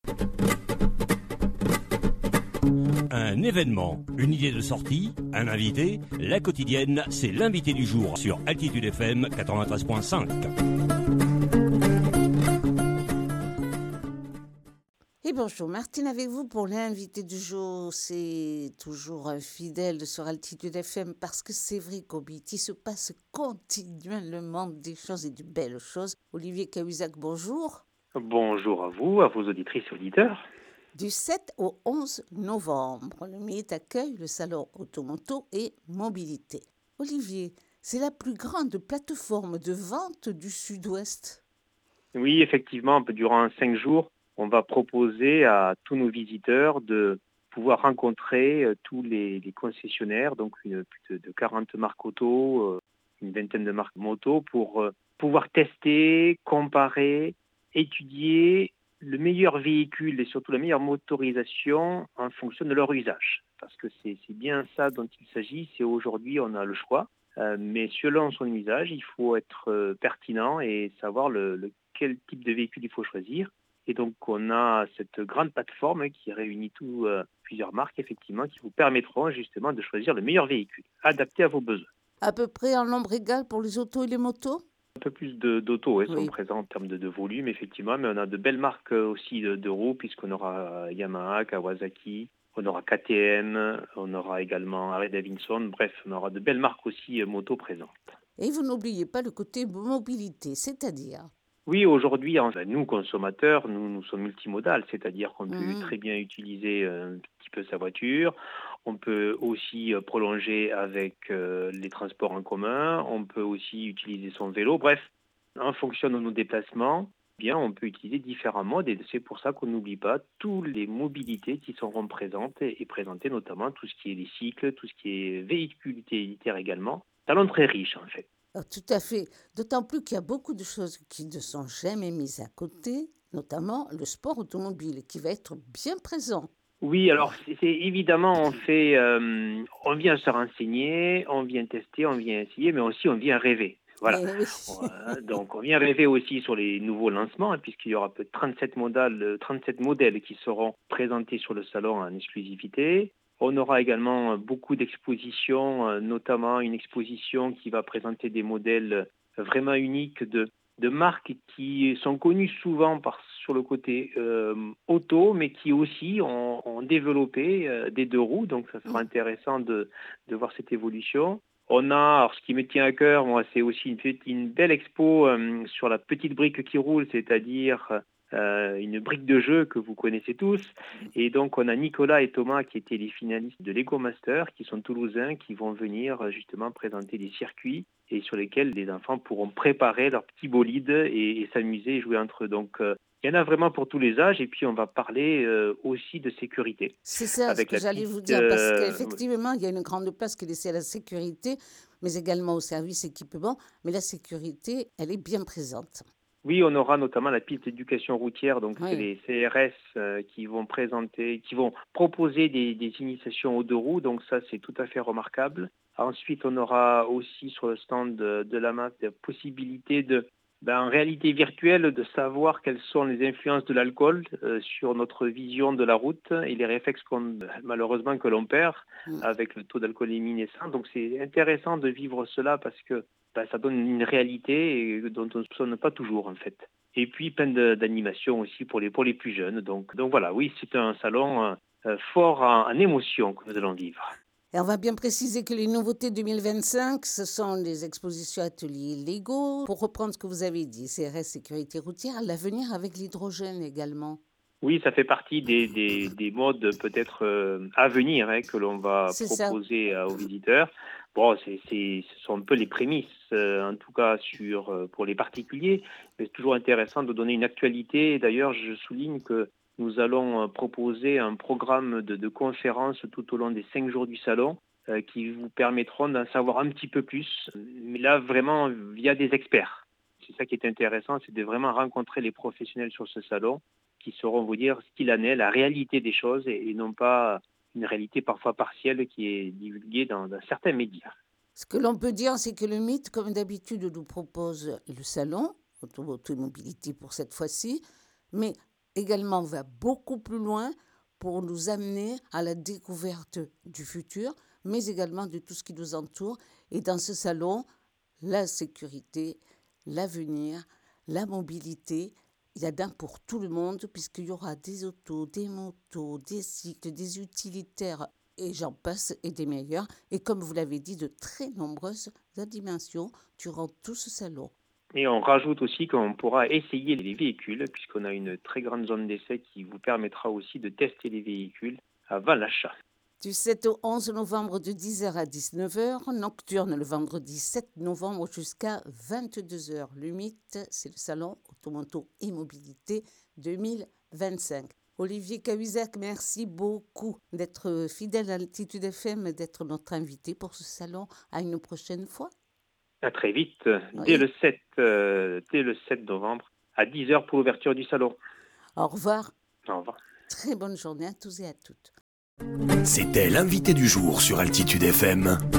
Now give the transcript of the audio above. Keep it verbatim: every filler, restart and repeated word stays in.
Un événement, une idée de sortie, un invité, la quotidienne, c'est l'invité du jour sur Altitude F M quatre-vingt-treize virgule cinq. Et bonjour, Martine avec vous pour l'invité du jour. C'est toujours un fidèle sur Altitude F M parce que c'est vrai qu'au B I T, il se passe continuellement des choses et de belles choses. Olivier Cahuzac, bonjour. Bonjour à vous, à vos auditrices et auditeurs. Du sept au onze novembre, le M I T accueille le salon Automoto et Mobilité. Olivier, c'est la plus grande plateforme de vente du Sud-Ouest. Oui, effectivement, durant cinq jours, on va proposer à tous nos visiteurs de pouvoir rencontrer tous les, les concessionnaires, donc une, plus de quarante marques auto, une vingtaine de marques moto, pour pouvoir tester, comparer, étudier le meilleur véhicule et surtout la meilleure motorisation en fonction de leur usage. Parce que c'est, c'est bien ça dont il s'agit, c'est aujourd'hui on a le choix, euh, mais selon son usage, il faut être euh, pertinent et savoir le, le, quel type de véhicule il faut choisir. Et donc on a cette grande plateforme qui réunit tout, euh, plusieurs marques effectivement qui vous permettront justement de choisir le meilleur véhicule, adapté à vos besoins. À peu près en nombre égal pour les autos et les motos ? Un peu plus de, d'autos hein, Oui. sont présents en termes de, de volume, effectivement, mais on a de belles marques aussi de, de roues, puisqu'on aura Yamaha, Kawasaki, on aura K T M, on aura également Harley Davidson, bref, on aura de belles marques aussi euh, moto présentes. Et vous n'oubliez pas le côté mobilité, c'est-à-dire ? Oui, aujourd'hui, nous, consommateurs, nous, nous sommes multimodales, c'est-à-dire qu'on peut mmh. très bien utiliser un petit peu sa voiture, on peut aussi prolonger avec euh, les transports en commun, on peut aussi utiliser son vélo, bref, en fonction de nos déplacements, eh bien, on peut utiliser différents modes et c'est pour ça qu'on n'oublie pas toutes les mobilités qui seront présentes et présentées, notamment tout ce qui est les cycles, tout ce qui est véhicules utilitaires également. Salon très riche en fait. Oh, tout à fait. D'autant plus qu'il y a beaucoup de choses qui ne sont jamais mises à côté, notamment le sport automobile qui va être bien présent. Oui, alors c'est, c'est évidemment on fait, euh, on vient se renseigner, on vient tester, on vient essayer, mais aussi on vient rêver. Voilà. Eh oui. euh, donc on vient rêver aussi sur les nouveaux lancements, hein, puisqu'il y aura peut-être trente-sept modèles, trente-sept modèles qui seront présentés sur le salon en exclusivité. On aura également beaucoup d'expositions, notamment une exposition qui va présenter des modèles vraiment uniques de, de marques qui sont connues souvent par, sur le côté euh, auto, mais qui aussi ont, ont développé euh, des deux roues. Donc ça sera intéressant de, de voir cette évolution. On a, alors ce qui me tient à cœur, moi, c'est aussi une, une belle expo euh, sur la petite brique qui roule, c'est-à-dire Euh, une brique de jeu que vous connaissez tous. Et donc, on a Nicolas et Thomas qui étaient les finalistes de Lego Master, qui sont toulousains, qui vont venir justement présenter des circuits et sur lesquels les enfants pourront préparer leur petit bolide et, et s'amuser et jouer entre eux. Donc, euh, il y en a vraiment pour tous les âges. Et puis, on va parler euh, aussi de sécurité. C'est ça ce que j'allais vous dire, parce qu'effectivement, il y a une grande place qui est laissée à la sécurité, mais également au service équipement. Mais la sécurité, elle est bien présente. Oui, on aura notamment la piste d'éducation routière, donc oui. c'est les C R S euh, qui vont présenter, qui vont proposer des, des initiations aux deux roues, donc ça c'est tout à fait remarquable. Ensuite, on aura aussi sur le stand de, de la M A F la possibilité de, ben, en réalité virtuelle, de savoir quelles sont les influences de l'alcool euh, sur notre vision de la route et les réflexes qu'on, malheureusement que l'on perd mmh. avec le taux d'alcoolémie naissant. Donc c'est intéressant de vivre cela parce que Ben, ça donne une réalité dont on ne soupçonne pas toujours en fait. Et puis plein de, d'animations aussi pour les, pour les plus jeunes. Donc, donc voilà, oui, c'est un salon euh, fort en, en émotion que nous allons vivre. Et on va bien préciser que les nouveautés deux mille vingt-cinq, ce sont les expositions ateliers Lego. Pour reprendre ce que vous avez dit, C R S, sécurité routière, l'avenir avec l'hydrogène également. Oui, ça fait partie des, des, des modes peut-être euh, à venir hein, que l'on va c'est proposer ça. aux visiteurs. Bon, c'est, c'est, ce sont un peu les prémices, euh, en tout cas sur, euh, pour les particuliers, mais c'est toujours intéressant de donner une actualité. D'ailleurs, je souligne que nous allons euh, proposer un programme de, de conférences tout au long des cinq jours du salon euh, qui vous permettront d'en savoir un petit peu plus, mais là vraiment via des experts. C'est ça qui est intéressant, c'est de vraiment rencontrer les professionnels sur ce salon qui sauront vous dire ce qu'il en est, la réalité des choses et, et non pas une réalité parfois partielle qui est divulguée dans, dans certains médias. Ce que l'on peut dire, c'est que le M I T, comme d'habitude, nous propose le salon, Automobilité pour cette fois-ci, mais également va beaucoup plus loin pour nous amener à la découverte du futur, mais également de tout ce qui nous entoure. Et dans ce salon, la sécurité, l'avenir, la mobilité, il y a d'un pour tout le monde, puisqu'il y aura des autos, des motos, des cycles, des utilitaires, et j'en passe, et des meilleurs. Et comme vous l'avez dit, de très nombreuses dimensions durant tout ce salon. Et on rajoute aussi qu'on pourra essayer les véhicules, puisqu'on a une très grande zone d'essai qui vous permettra aussi de tester les véhicules avant l'achat. Du sept au onze novembre de dix heures à dix-neuf heures, nocturne le vendredi sept novembre jusqu'à vingt-deux heures. Le mythe, c'est le salon Automoto et Mobilité deux mille vingt-cinq. Olivier Cahuzac, merci beaucoup d'être fidèle à Altitude F M, d'être notre invité pour ce salon. À une prochaine fois. À très vite, Oui. dès, le sept, euh, dès le sept novembre, à dix heures pour l'ouverture du salon. Au revoir. Au revoir. Très bonne journée à tous et à toutes. C'était l'invité du jour sur Altitude F M.